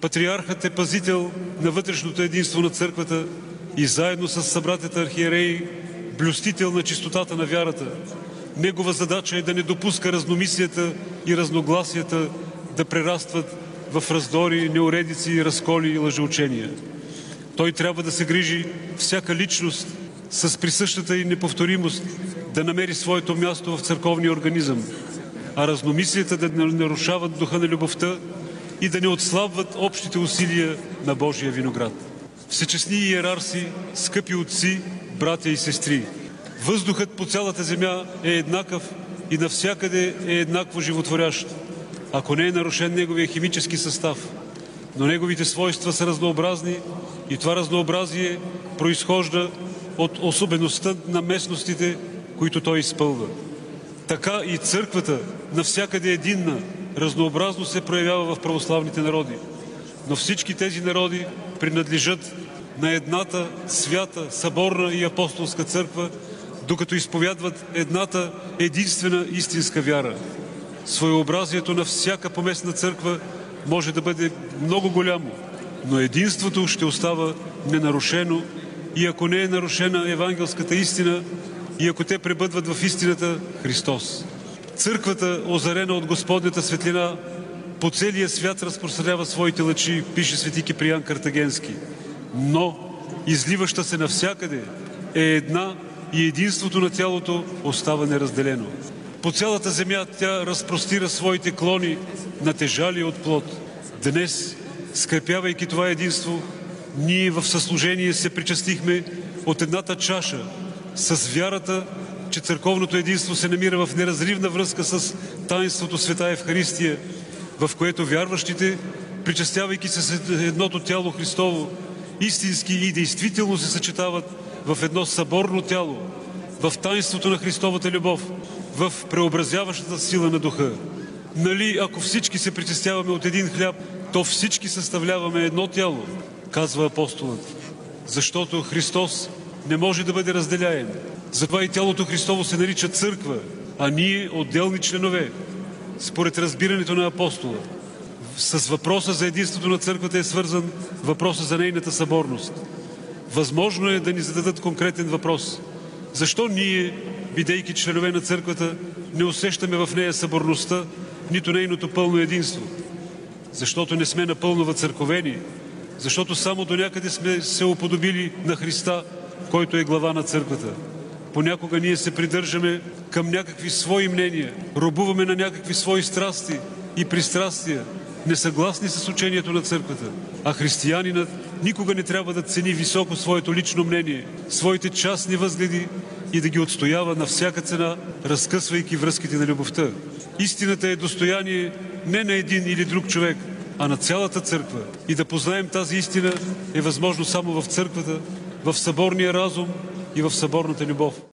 Патриархът е пазител на вътрешното единство на църквата и заедно с събратята архиереи блюстител на чистотата на вярата. Негова задача е да не допуска разномислията и разногласията да прерастват в раздори, неуредици, разколи и лъжеучения. Той трябва да се грижи всяка личност с присъщата и неповторимост да намери своето място в църковния организъм, а разномислията да не нарушават духа на любовта и да не отслабват общите усилия на Божия виноград. Всечестни иерарси, скъпи отци, братя и сестри, въздухът по цялата земя е еднакъв и навсякъде е еднакво животворящ, ако не е нарушен неговия химически състав. Но неговите свойства са разнообразни и това разнообразие произхожда от особеността на местностите, които той изпълва. Така и църквата навсякъде единна, разнообразно се проявява в православните народи. Но всички тези народи принадлежат на едната свята, съборна и апостолска църква, докато изповядват едната единствена истинска вяра. Своеобразието на всяка поместна църква може да бъде много голямо, но единството ще остава ненарушено и ако не е нарушена евангелската истина и ако те пребъдват в истината Христос. Църквата, озарена от Господнята светлина, по целия свят разпространява своите лъчи, пише свети Киприан Картагенски. Но изливаща се навсякъде е една и единството на тялото остава неразделено. По цялата земя тя разпростира своите клони, натежали от плод. Днес, скрепявайки това единство, ние в съслужение се причастихме от едната чаша с вярата, че църковното единство се намира в неразривна връзка с таинството Света Евхаристия, в което вярващите, причастявайки се с едното тяло Христово, истински и действително се съчетават в едно съборно тяло, в таинството на Христовата любов, в преобразяващата сила на духа. Нали, ако всички се причастяваме от един хляб, то всички съставляваме едно тяло, казва апостолът. Защото Христос не може да бъде разделяем. Затова и тялото Христово се нарича църква, а ние отделни членове. Според разбирането на апостола, с въпроса за единството на църквата е свързан въпроса за нейната съборност. Възможно е да ни зададат конкретен въпрос. Защо ние, бидейки членове на църквата, не усещаме в нея съборността, нито нейното пълно единство? Защото не сме напълно въцърковени, защото само до някъде сме се уподобили на Христа, който е глава на църквата. Понякога ние се придържаме към някакви свои мнения, робуваме на някакви свои страсти и пристрастия, несъгласни с учението на църквата. А християнинът никога не трябва да цени високо своето лично мнение, своите частни възгледи и да ги отстоява на всяка цена, разкъсвайки връзките на любовта. Истината е достояние не на един или друг човек, а на цялата църква. И да познаем тази истина е възможно само в църквата, в съборния разум и в съборната любов.